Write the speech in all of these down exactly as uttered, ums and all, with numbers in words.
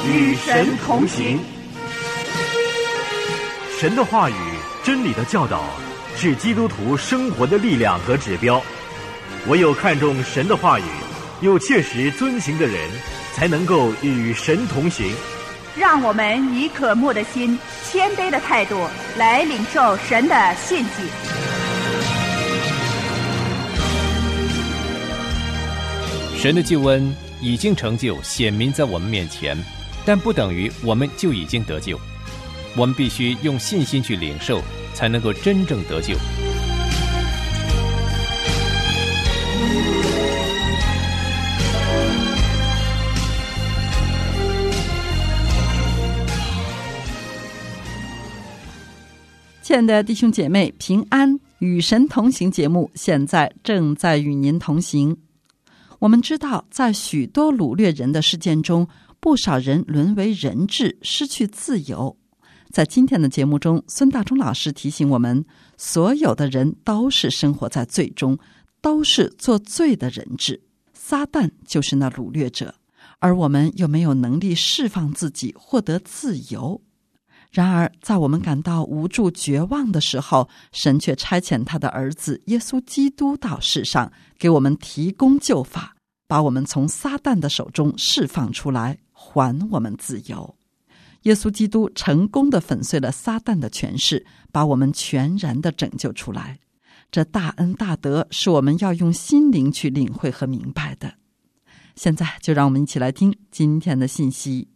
与神同行。 神的话语、真理的教导是基督徒生活的力量和指标。唯有看重神的话语，又切实遵行的人，才能够与神同行。 让我们以渴慕的心、谦卑的态度来领受神的信息。 神的救恩已经成就，显明在我们面前，但不等于我们就已经得救。我们必须用信心去领受，才能够真正得救。 亲爱的弟兄姐妹，平安，与神同行节目现在正在与您同行。我们知道，在许多掳掠人的事件中，不少人沦为人质，失去自由。在今天的节目中，孙大中老师提醒我们，所有的人都是生活在罪中，都是做罪的人质。撒旦就是那掳掠者，而我们又没有能力释放自己，获得自由。然而在我们感到无助绝望的时候，神却差遣他的儿子耶稣基督到世上，给我们提供救法，把我们从撒旦的手中释放出来，还我们自由。耶稣基督成功地粉碎了撒旦的权势，把我们全然地拯救出来。这大恩大德是我们要用心灵去领会和明白的。现在就让我们一起来听今天的信息。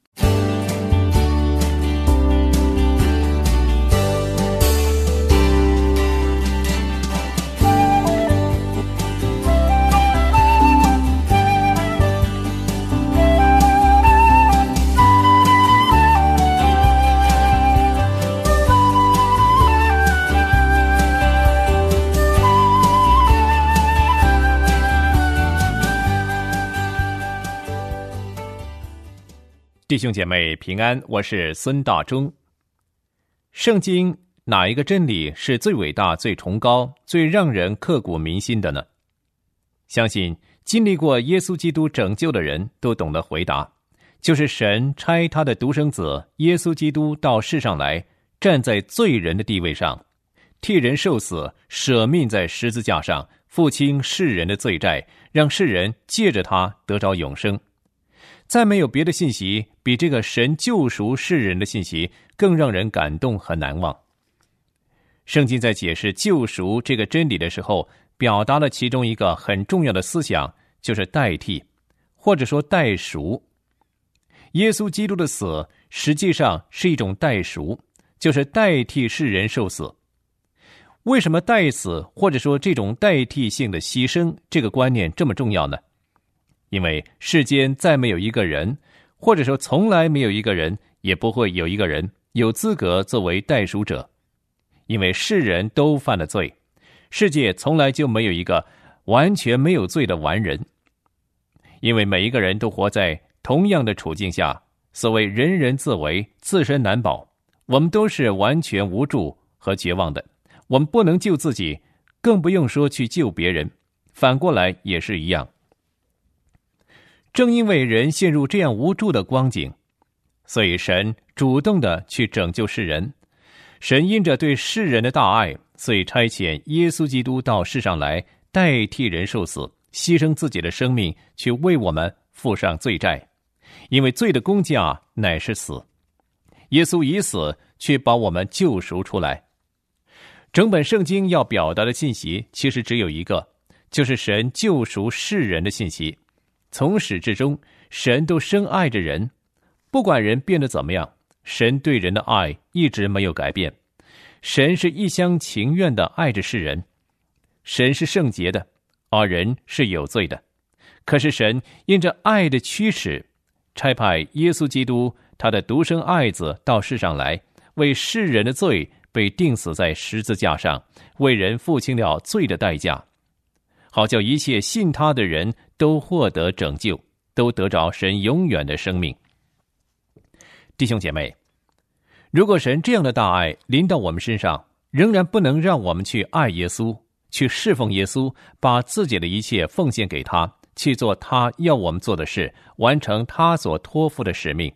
弟兄姐妹平安，我是孙大中。圣经哪一个真理是最伟大、最崇高、最让人刻骨铭心的呢？相信经历过耶稣基督拯救的人都懂得回答，就是神差他的独生子耶稣基督到世上来，站在罪人的地位上，替人受死，舍命在十字架上，付清世人的罪债，让世人借着他得着永生。再没有别的信息比这个神救赎世人的信息更让人感动和难忘。圣经在解释救赎这个真理的时候，表达了其中一个很重要的思想，就是代替，或者说代赎。耶稣基督的死实际上是一种代赎，就是代替世人受死。为什么代死，或者说这种代替性的牺牲，这个观念这么重要呢？因为世间再没有一个人，或者说从来没有一个人，也不会有一个人有资格作为代赎者。因为世人都犯了罪，世界从来就没有一个完全没有罪的完人。因为每一个人都活在同样的处境下，所谓人人自危，自身难保，我们都是完全无助和绝望的。我们不能救自己，更不用说去救别人，反过来也是一样。正因为人陷入这样无助的光景，所以神主动的去拯救世人。神因着对世人的大爱，所以差遣耶稣基督到世上来，代替人受死，牺牲自己的生命，去为我们付上罪债。因为罪的工价乃是死，耶稣以死去把我们救赎出来。整本圣经要表达的信息其实只有一个，就是神救赎世人的信息。从始至终，神都深爱着人，不管人变得怎么样，神对人的爱一直没有改变。神是一厢情愿地爱着世人，神是圣洁的，而人是有罪的。可是神因着爱的驱使，差派耶稣基督他的独生爱子到世上来，为世人的罪被钉死在十字架上，为人付清了罪的代价，好叫一切信他的人都获得拯救，都得着神永远的生命。弟兄姐妹，如果神这样的大爱临到我们身上，仍然不能让我们去爱耶稣，去侍奉耶稣，把自己的一切奉献给他，去做他要我们做的事，完成他所托付的使命，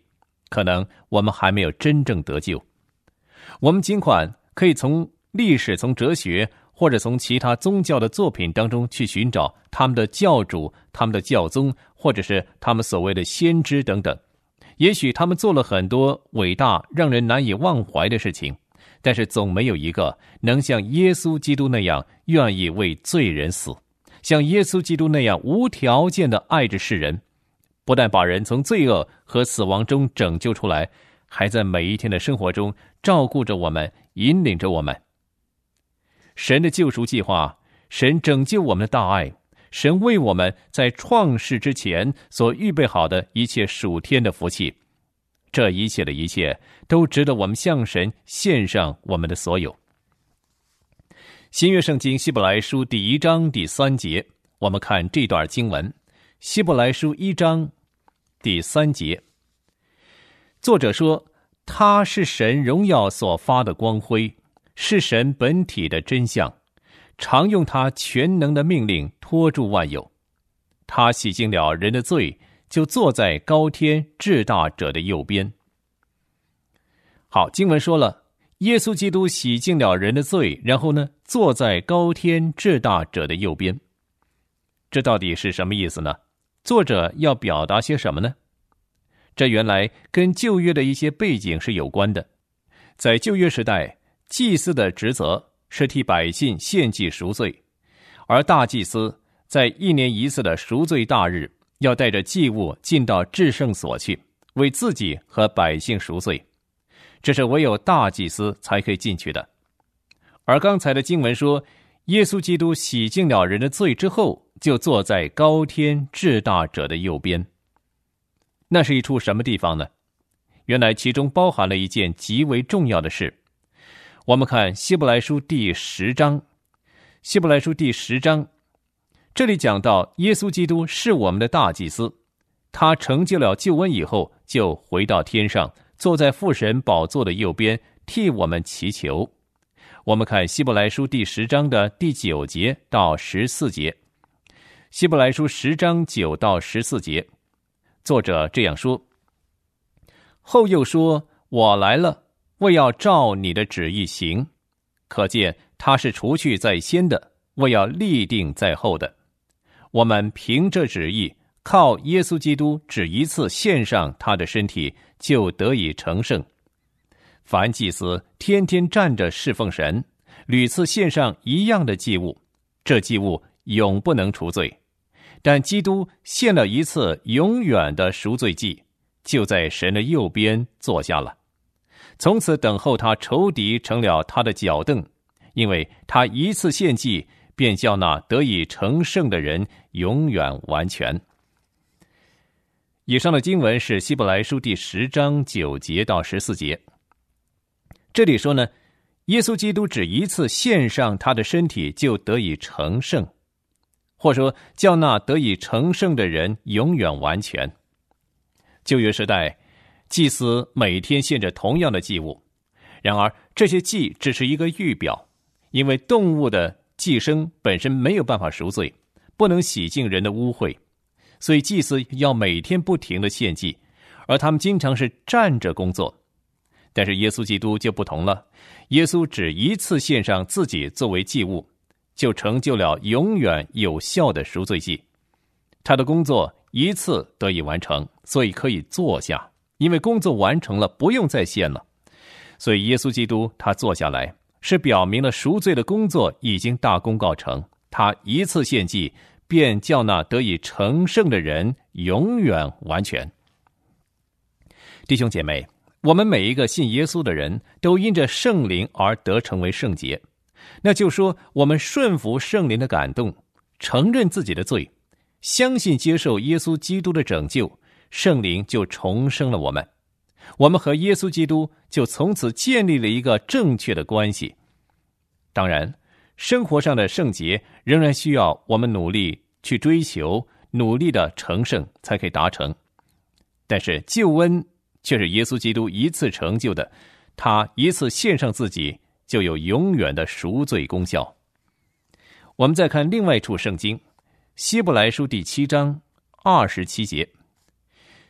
可能我们还没有真正得救。我们尽管可以从历史、从哲学或者从其他宗教的作品当中去寻找他们的教主、他们的教宗，或者是他们所谓的先知等等，也许他们做了很多伟大让人难以忘怀的事情，但是总没有一个能像耶稣基督那样愿意为罪人死，像耶稣基督那样无条件的爱着世人，不但把人从罪恶和死亡中拯救出来，还在每一天的生活中照顾着我们，引领着我们。神的救赎计划，神拯救我们的大爱，神为我们在创世之前所预备好的一切属天的福气，这一切的一切都值得我们向神献上我们的所有。新约圣经希伯来书第一章第三节，我们看这段经文。希伯来书一章第三节，作者说，他是神荣耀所发的光辉，是神本体的真相，常用他全能的命令托住万有。他洗净了人的罪，就坐在高天至大者的右边。好，经文说了，耶稣基督洗净了人的罪，然后呢，坐在高天至大者的右边。这到底是什么意思呢？作者要表达些什么呢？这原来跟旧约的一些背景是有关的。在旧约时代，祭司的职责是替百姓献祭赎罪，而大祭司在一年一次的赎罪大日，要带着祭物进到至圣所去，为自己和百姓赎罪。这是唯有大祭司才可以进去的。而刚才的经文说，耶稣基督洗净了人的罪之后，就坐在高天至大者的右边。那是一处什么地方呢？原来其中包含了一件极为重要的事。我们看希伯来书第十章，希伯来书第十章，这里讲到耶稣基督是我们的大祭司，他成就了救恩以后，就回到天上，坐在父神宝座的右边，替我们祈求。我们看希伯来书第十章的第九节到十四节，希伯来书十章九到十四节，作者这样说：后又说，我来了，为要照你的旨意行。可见他是除去在先的，为要立定在后的。我们凭这旨意，靠耶稣基督只一次献上他的身体，就得以成圣。凡祭司天天站着侍奉神，屡次献上一样的祭物，这祭物永不能除罪。但基督献了一次永远的赎罪祭，就在神的右边坐下了，从此等候他仇敌成了他的脚凳，因为他一次献祭，便叫那得以成圣的人永远完全。以上的经文是希伯来书第十章九节到十四节。这里说呢，耶稣基督只一次献上他的身体，就得以成圣，或说叫那得以成圣的人永远完全。旧约时代，祭司每天献着同样的祭物，然而这些祭只是一个预表，因为动物的祭牲本身没有办法赎罪，不能洗净人的污秽，所以祭司要每天不停地献祭，而他们经常是站着工作。但是耶稣基督就不同了，耶稣只一次献上自己作为祭物，就成就了永远有效的赎罪祭。他的工作一次得以完成，所以可以坐下，因为工作完成了，不用再献了。所以耶稣基督他坐下来，是表明了赎罪的工作已经大功告成，他一次献祭，便叫那得以成圣的人永远完全。弟兄姐妹，我们每一个信耶稣的人都因着圣灵而得成为圣洁，那就说我们顺服圣灵的感动，承认自己的罪，相信接受耶稣基督的拯救，圣灵就重生了我们，我们和耶稣基督就从此建立了一个正确的关系。当然，生活上的圣洁仍然需要我们努力去追求，努力的成圣才可以达成。但是救恩却是耶稣基督一次成就的，他一次献上自己，就有永远的赎罪功效。我们再看另外一处圣经，希伯来书第七章二十七节。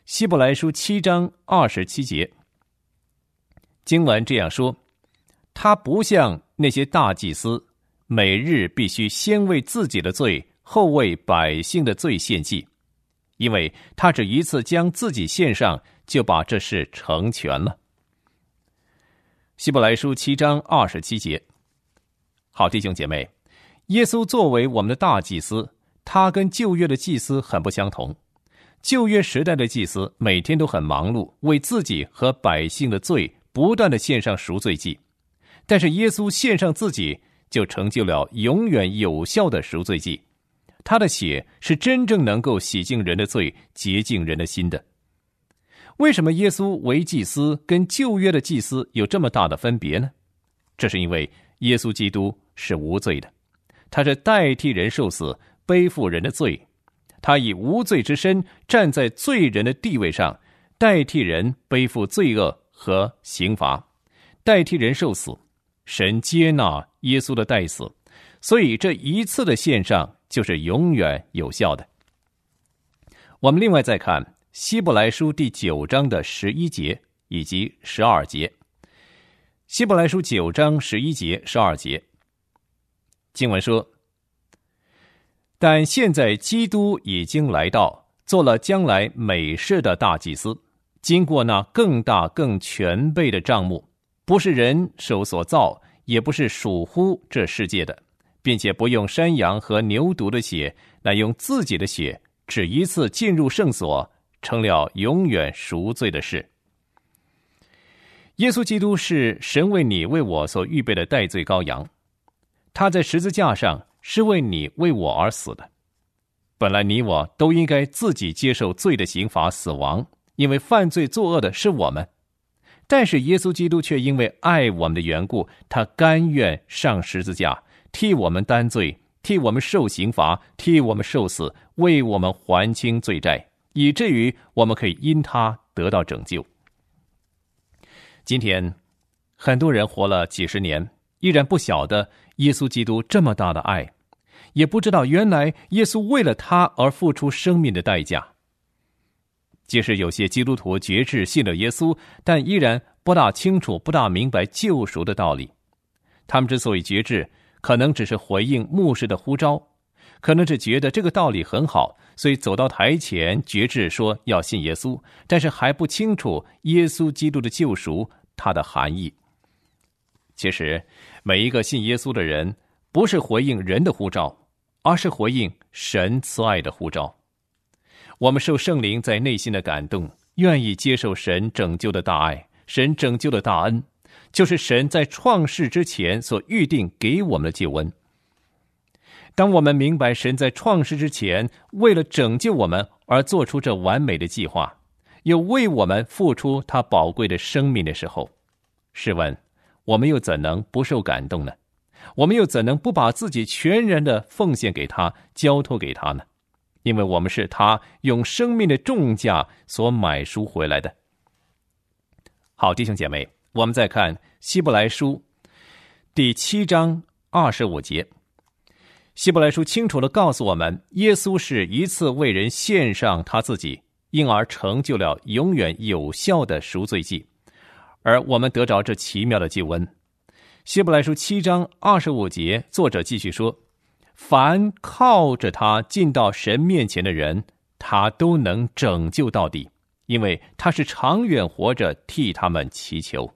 希伯来书七章二十七节，经文这样说：他不像那些大祭司，每日必须先为自己的罪，后为百姓的罪献祭，因为他只一次将自己献上，就把这事成全了。希伯来书七章二十七节。好，弟兄姐妹，耶稣作为我们的大祭司，他跟旧约的祭司很不相同。旧约时代的祭司每天都很忙碌，为自己和百姓的罪不断地献上赎罪祭，但是耶稣献上自己，就成就了永远有效的赎罪祭。他的血是真正能够洗净人的罪，洁净人的心的。为什么耶稣为祭司跟旧约的祭司有这么大的分别呢？这是因为耶稣基督是无罪的，他是代替人受死，背负人的罪，他以无罪之身站在罪人的地位上，代替人背负罪恶和刑罚，代替人受死。神接纳耶稣的代死，所以这一次的献上就是永远有效的。我们另外再看希伯来书第九章的十一节以及十二节。希伯来书九章十一节、十二节，经文说：但现在基督已经来到，做了将来美事的大祭司，经过那更大更全备的帐幕，不是人手所造，也不是属乎这世界的，并且不用山羊和牛犊的血，乃用自己的血，只一次进入圣所，成了永远赎罪的事。耶稣基督是神为你为我所预备的代罪羔羊，他在十字架上是为你为我而死的。本来你我都应该自己接受罪的刑罚死亡，因为犯罪作恶的是我们。但是耶稣基督却因为爱我们的缘故，他甘愿上十字架，替我们担罪，替我们受刑罚，替我们受死，为我们还清罪债，以至于我们可以因他得到拯救。今天很多人活了几十年，依然不晓得耶稣基督这么大的爱，也不知道原来耶稣为了他而付出生命的代价。即使有些基督徒决志信了耶稣，但依然不大清楚、不大明白救赎的道理。他们之所以决志，可能只是回应牧师的呼召，可能只觉得这个道理很好，所以走到台前决志说要信耶稣，但是还不清楚耶稣基督的救赎它的含义。其实每一个信耶稣的人，不是回应人的呼召，而是回应神慈爱的呼召。我们受圣灵在内心的感动，愿意接受神拯救的大爱，神拯救的大恩，就是神在创世之前所预定给我们的救恩。当我们明白神在创世之前为了拯救我们而做出这完美的计划，又为我们付出他宝贵的生命的时候，试问我们又怎能不受感动呢？我们又怎能不把自己全然的奉献给他，交托给他呢？因为我们是他用生命的重价所买赎回来的。好，弟兄姐妹，我们再看希伯来书第七章二十五节。希伯来书清楚地告诉我们，耶稣是一次为人献上他自己，因而成就了永远有效的赎罪祭，而我们得着这奇妙的救恩。希伯来书七章二十五节，作者继续说：凡靠着他进到神面前的人，他都能拯救到底，因为他是长远活着替他们祈求。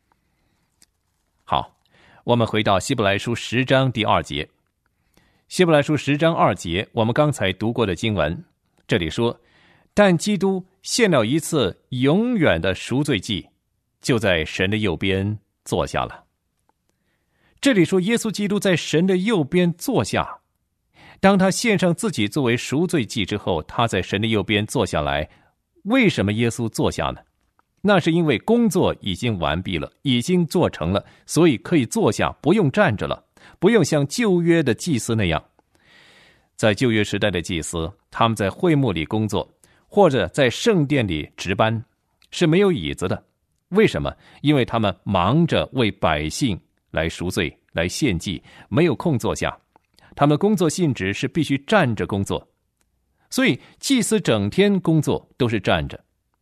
好，我们回到希伯来书十章第二节。希伯来书十章二节，我们刚才读过的经文，这里说：但基督献了一次永远的赎罪祭，就在神的右边坐下了。这里说耶稣基督在神的右边坐下，当他献上自己作为赎罪祭之后，他在神的右边坐下来。为什么耶稣坐下呢？那是因为工作已经完毕了，已经做成了，所以可以坐下，不用站着了，不用像旧约的祭司那样。在旧约时代的祭司，他们在会幕里工作，或者在圣殿里值班，是没有椅子的。为什么？因为他们忙着为百姓来赎罪，来献祭，没有空坐下。他们的工作性质是必须站着工作，所以祭司整天工作都是站着。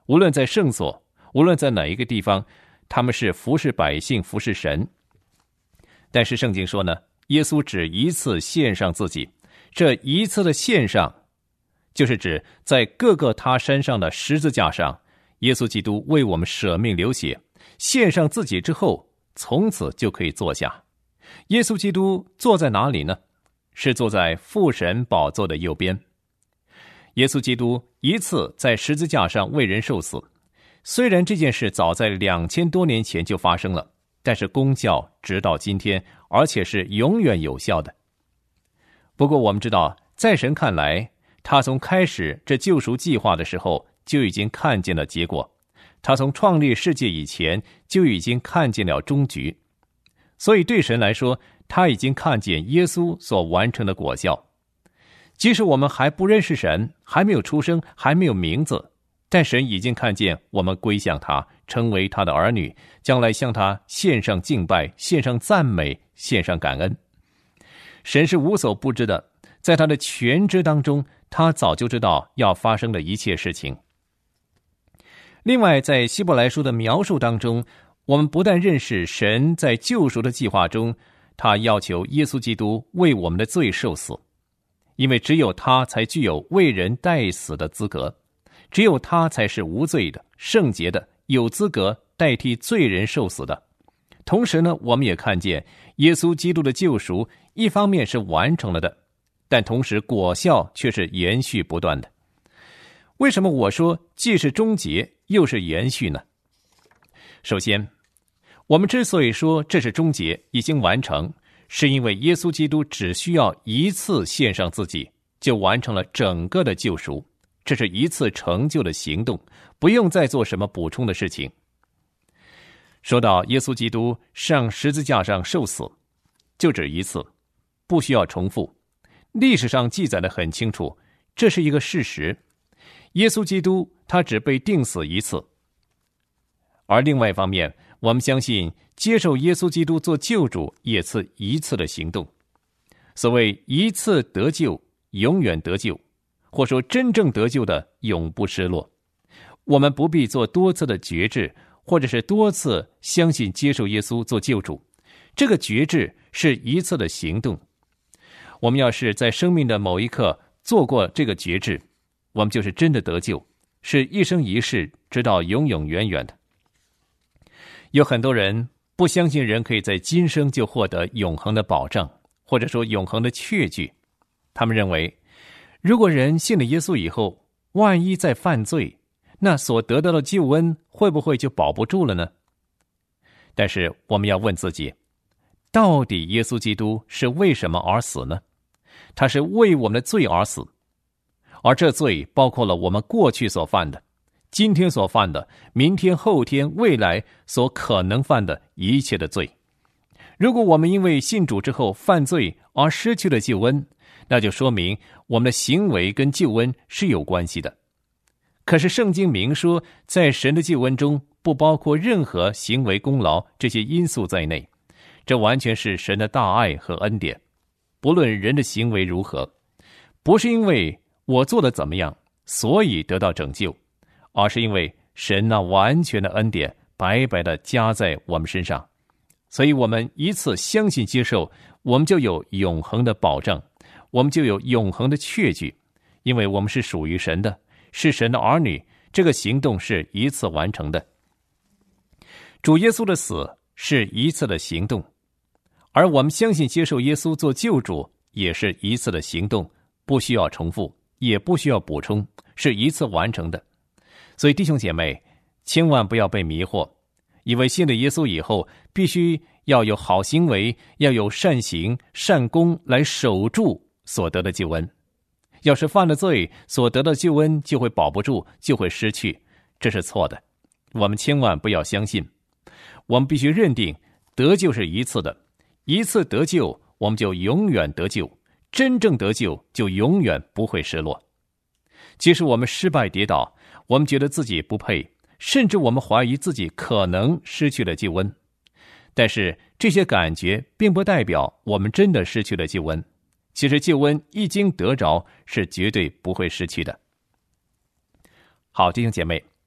无论在圣所，无论在哪一个地方，他们是服侍百姓，服侍神。但是圣经说呢，耶稣只一次献上自己，这一次的献上，就是指在各个他身上的十字架上，耶稣基督为我们舍命流血，献上自己之后，从此就可以坐下。耶稣基督坐在哪里呢？是坐在父神宝座的右边。耶稣基督一次在十字架上为人受死，虽然这件事早在两千多年前就发生了，但是功效直到今天，而且是永远有效的。不过我们知道，在神看来，他从开始这救赎计划的时候就已经看见了结果，他从创立世界以前就已经看见了终局。所以对神来说，他已经看见耶稣所完成的果效。即使我们还不认识神，还没有出生，还没有名字，但神已经看见我们归向他，成为他的儿女，将来向他献上敬拜，献上赞美，献上感恩。神是无所不知的，在他的全知当中，他早就知道要发生的一切事情。另外，在希伯来书的描述当中，我们不但认识神在救赎的计划中，他要求耶稣基督为我们的罪受死，因为只有他才具有为人代死的资格，只有他才是无罪的、圣洁的，有资格代替罪人受死的。同时呢，我们也看见耶稣基督的救赎一方面是完成了的，但同时果效却是延续不断的。为什么我说既是终结又是延续呢？首先，我们之所以说这是终结，已经完成，是因为耶稣基督只需要一次献上自己，就完成了整个的救赎，这是一次成就的行动，不用再做什么补充的事情。说到耶稣基督上十字架上受死，就只一次，不需要重复。历史上记载得很清楚，这是一个事实。耶稣基督他只被钉死一次。而另外一方面，我们相信接受耶稣基督做救主也是一次的行动。所谓一次得救，永远得救，或说真正得救的永不失落。我们不必做多次的决志，或者是多次相信接受耶稣做救主，这个决志是一次的行动。我们要是在生命的某一刻做过这个决志，我们就是真的得救，是一生一世直到永永远远的。有很多人不相信人可以在今生就获得永恒的保障，或者说永恒的确据。他们认为，如果人信了耶稣以后，万一再犯罪，那所得到的救恩会不会就保不住了呢？但是我们要问自己，到底耶稣基督是为什么而死呢？他是为我们的罪而死，而这罪包括了我们过去所犯的，今天所犯的，明天、后天、未来所可能犯的一切的罪。如果我们因为信主之后犯罪而失去了救恩，那就说明我们的行为跟救恩是有关系的。可是圣经明说，在神的救恩中不包括任何行为功劳这些因素在内，这完全是神的大爱和恩典。不论人的行为如何，不是因为我做得怎么样所以得到拯救，而是因为神那完全的恩典白白的加在我们身上，所以我们一次相信接受，我们就有永恒的保障，我们就有永恒的确据，因为我们是属于神的，是神的儿女，这个行动是一次完成的。主耶稣的死是一次的行动，而我们相信接受耶稣做救主也是一次的行动，不需要重复，也不需要补充，是一次完成的。所以弟兄姐妹，千万不要被迷惑，以为信了耶稣以后必须要有好行为，要有善行善功来守住所得的救恩。要是犯了罪，所得的救恩就会保不住，就会失去，这是错的。我们千万不要相信。我们必须认定得救是一次的，一次得救我们就永远得救，真正得救就永远不会失落。即使我们失败跌倒，我们觉得自己不配，甚至我们怀疑自己可能失去了救恩，但是这些感觉并不代表我们真的失去了救恩。其实救恩一经得着，是绝对不会失去的。好，弟兄姐妹，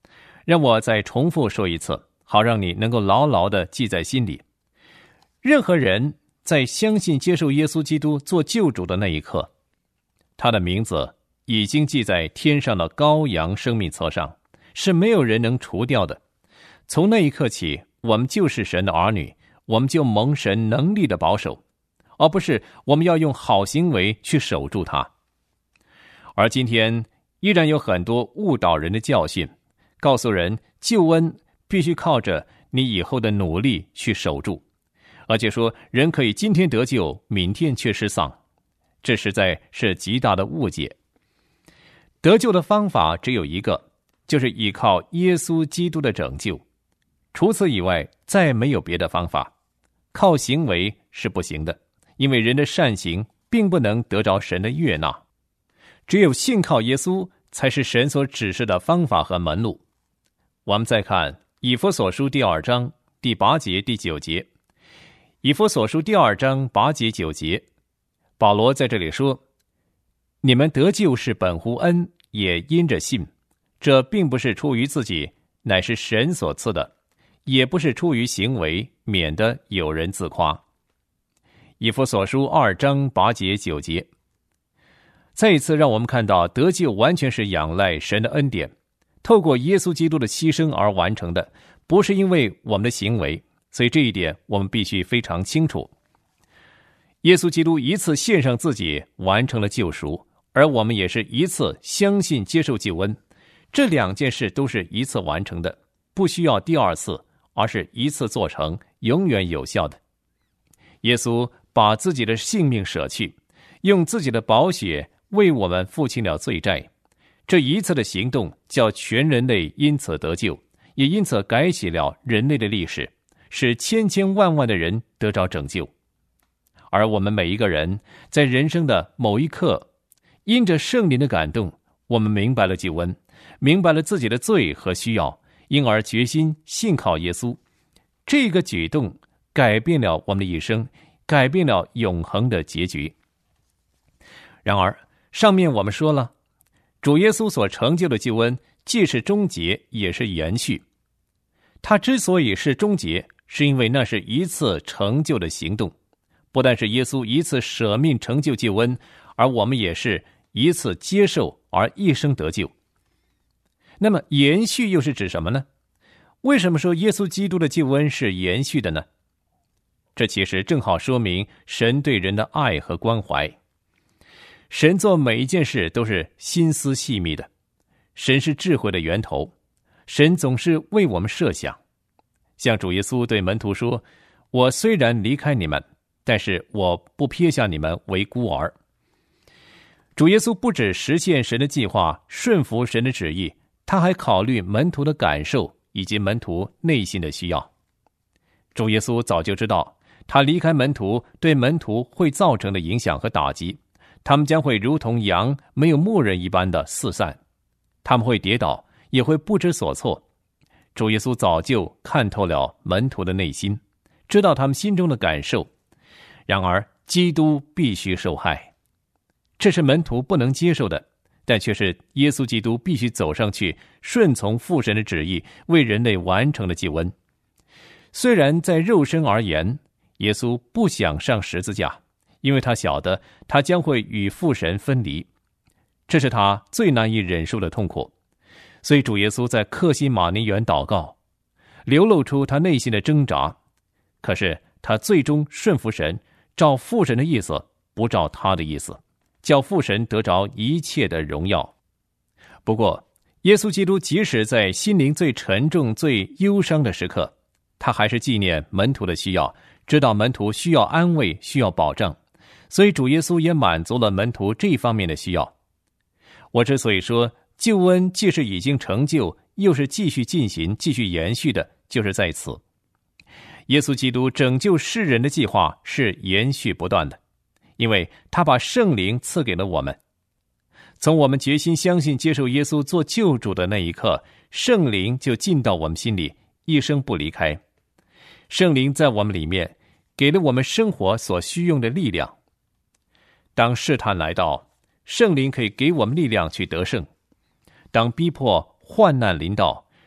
让我再重复说一次，好让你能够牢牢地记在心里。任何人在相信接受耶稣基督做救主的那一刻，他的名字已经记在天上的羔羊生命册上，是没有人能除掉的。从那一刻起，我们就是神的儿女，我们就蒙神能力的保守，而不是我们要用好行为去守住它。而今天依然有很多误导人的教训，告诉人救恩必须靠着你以后的努力去守住，而且说人可以今天得救，明天却失丧，这实在是极大的误解。得救的方法只有一个，就是依靠耶稣基督的拯救，除此以外再没有别的方法。靠行为是不行的，因为人的善行并不能得着神的悦纳，只有信靠耶稣才是神所指示的方法和门路。我们再看以弗所书第二章第八节第九节。以弗所书第二章八节九节，保罗在这里说，你们得救是本乎恩，也因着信，这并不是出于自己，乃是神所赐的，也不是出于行为，免得有人自夸。以弗所书二章八节九节，再一次让我们看到得救完全是仰赖神的恩典，透过耶稣基督的牺牲而完成的，不是因为我们的行为，所以这一点我们必须非常清楚。耶稣基督一次献上自己，完成了救赎，而我们也是一次相信接受救恩，这两件事都是一次完成的，不需要第二次，而是一次做成，永远有效的。耶稣把自己的性命舍去，用自己的宝血为我们付清了罪债，这一次的行动叫全人类因此得救，也因此改写了人类的历史，使千千万万的人得着拯救。而我们每一个人在人生的某一刻，因着圣灵的感动，我们明白了救恩，明白了自己的罪和需要，因而决心信靠耶稣。这个举动改变了我们的一生，改变了永恒的结局。然而上面我们说了，主耶稣所成就的救恩既是终结，也是延续。他之所以是终结，是因为那是一次成就的行动，不但是耶稣一次舍命成就救恩，而我们也是一次接受而一生得救。那么延续又是指什么呢？为什么说耶稣基督的救恩是延续的呢？这其实正好说明神对人的爱和关怀。神做每一件事都是心思细密的，神是智慧的源头，神总是为我们设想。像主耶稣对门徒说，我虽然离开你们，但是我不撇下你们为孤儿。主耶稣不只实现神的计划，顺服神的旨意，他还考虑门徒的感受以及门徒内心的需要。主耶稣早就知道，他离开门徒对门徒会造成的影响和打击，他们将会如同羊没有牧人一般的四散，他们会跌倒，也会不知所措。主耶稣早就看透了门徒的内心，知道他们心中的感受。然而基督必须受害，这是门徒不能接受的，但却是耶稣基督必须走上去，顺从父神的旨意，为人类完成了救恩。虽然在肉身而言，耶稣不想上十字架，因为他晓得他将会与父神分离，这是他最难以忍受的痛苦。所以主耶稣在客西马尼园祷告，流露出他内心的挣扎，可是他最终顺服神，照父神的意思，不照他的意思，叫父神得着一切的荣耀。不过耶稣基督即使在心灵最沉重最忧伤的时刻，他还是纪念门徒的需要，知道门徒需要安慰，需要保障，所以主耶稣也满足了门徒这方面的需要。我之所以说救恩既是已经成就，又是继续进行继续延续的，就是在此。耶稣基督拯救世人的计划是延续不断的，因为他把圣灵赐给了我们。从我们决心相信接受耶稣做救主的那一刻，圣灵就进到我们心里，一生不离开。圣灵在我们里面给了我们生活所需用的力量。当试探来到，圣灵可以给我们力量去得胜。当逼迫患难临到，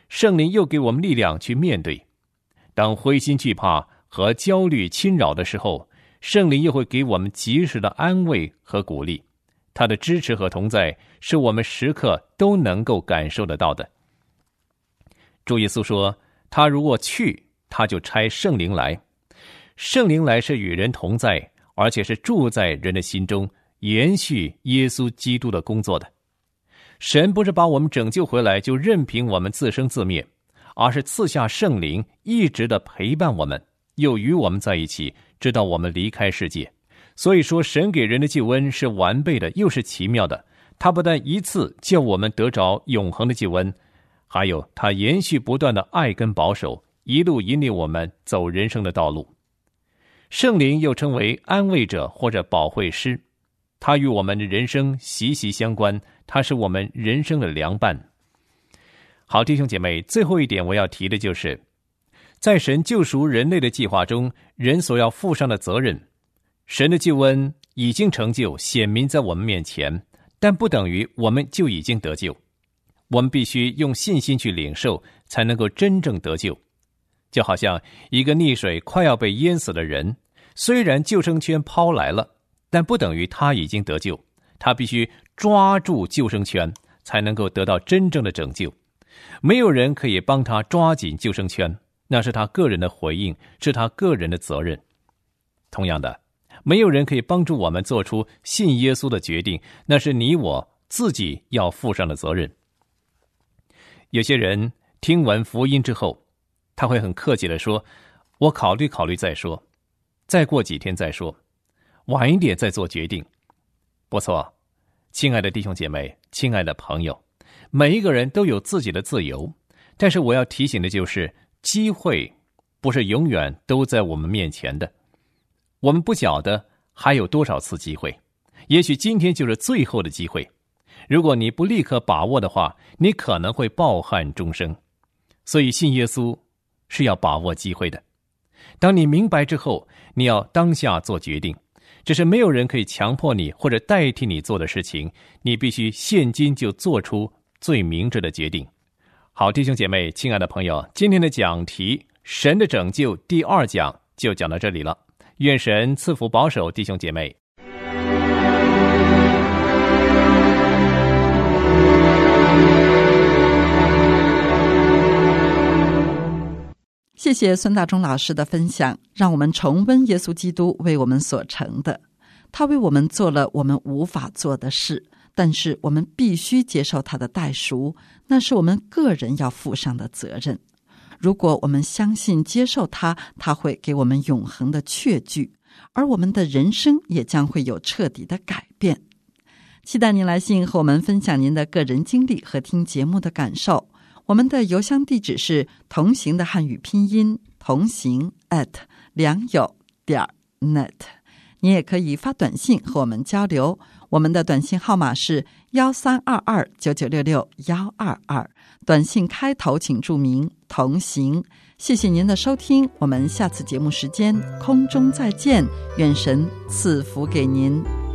圣灵又给我们力量去面对。当灰心惧怕和焦虑侵扰的时候，圣灵又会给我们及时的安慰和鼓励。他的支持和同在是我们时刻都能够感受得到的。主耶稣说，他如果去，他就差圣灵来。圣灵来是与人同在，而且是住在人的心中，延续耶稣基督的工作的。神不是把我们拯救回来就任凭我们自生自灭，而是赐下圣灵，一直的陪伴我们，又与我们在一起，直到我们离开世界。所以说，神给人的救恩是完备的，又是奇妙的。他不但一次叫我们得着永恒的救恩，还有他延续不断的爱跟保守，一路引领我们走人生的道路。圣灵又称为安慰者或者保惠师，他与我们的人生息息相关，他是我们人生的良伴。好，弟兄姐妹，最后一点我要提的就是，在神救赎人类的计划中，人所要负上的责任。神的救恩已经成就，显明在我们面前，但不等于我们就已经得救。我们必须用信心去领受，才能够真正得救。就好像一个溺水快要被淹死的人，虽然救生圈抛来了，但不等于他已经得救。他必须抓住救生圈，才能够得到真正的拯救。没有人可以帮他抓紧救生圈，那是他个人的回应，是他个人的责任。同样的，没有人可以帮助我们做出信耶稣的决定，那是你我自己要负上的责任。有些人听完福音之后，他会很客气地说，我考虑考虑再说，再过几天再说，晚一点再做决定。不错，亲爱的弟兄姐妹，亲爱的朋友，每一个人都有自己的自由，但是我要提醒的就是，机会不是永远都在我们面前的。我们不晓得还有多少次机会，也许今天就是最后的机会。如果你不立刻把握的话，你可能会抱憾终生。所以信耶稣是要把握机会的。当你明白之后，你要当下做决定，这是没有人可以强迫你或者代替你做的事情，你必须现今就做出最明智的决定。好，弟兄姐妹，亲爱的朋友，今天的讲题神的拯救第二讲就讲到这里了。愿神赐福保守弟兄姐妹。 谢谢孙大中老师的分享，让我们重温耶稣基督为我们所成的。他为我们做了我们无法做的事，但是我们必须接受他的代赎，那是我们个人要负上的责任。如果我们相信接受他，他会给我们永恒的确据，而我们的人生也将会有彻底的改变。期待您来信和我们分享您的个人经历和听节目的感受。我们的邮箱地址是同行的汉语拼音同行 at 良友点 net。 你也可以发短信和我们交流，我们的短信号码是幺三二二九九六六幺二二，短信开头请注明同行。谢谢您的收听，我们下次节目时间空中再见，愿神赐福给您。